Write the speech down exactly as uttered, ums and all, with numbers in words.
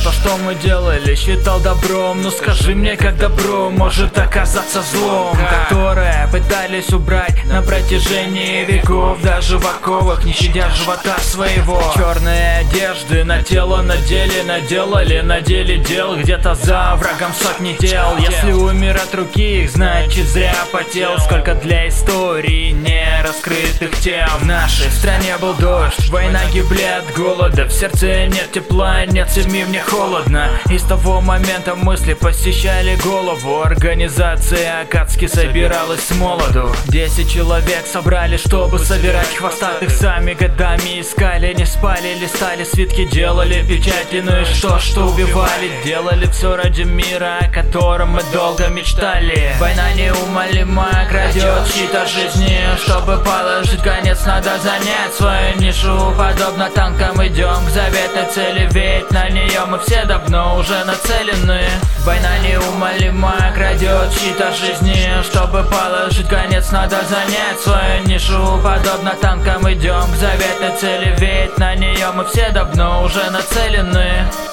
То, что мы делали, считал добром. Но скажи мне, как добро может оказаться злом, которое пытались убрать на протяжении веков, даже в оковах, не щадя живота своего. Черные одежды на тело надели, наделали на деле дел, где-то за врагом сотни тел. Если умер от руки их, значит зря потел. Сколько для истории не раскрытых тем. В нашей стране был дождь, война, гибли от голода. В сердце нет тепла, нет семьи, мне холодно. И с того момента мысли посещали голову. Организация Акацки собиралась с молоду. Десять человек собрали, чтобы собирать хвостатых. Сами годами искали, не спали, листали свитки, делали печати. Ну и что, что убивали? Делали все ради мира, о котором мы долго мечтали. Война неумолима, крадет чьи-то жизни. Чтобы положить конец, надо занять свою нишу. Подобно танкам идем к заветной цели, ведь на нее мы все давно уже нацелены. Война неумолима, крадет чьи-то жизни. Чтобы положить конец, надо занять свою нишу. Подобно танкам идем к заветной цели, ведь на нее мы все давно уже нацелены.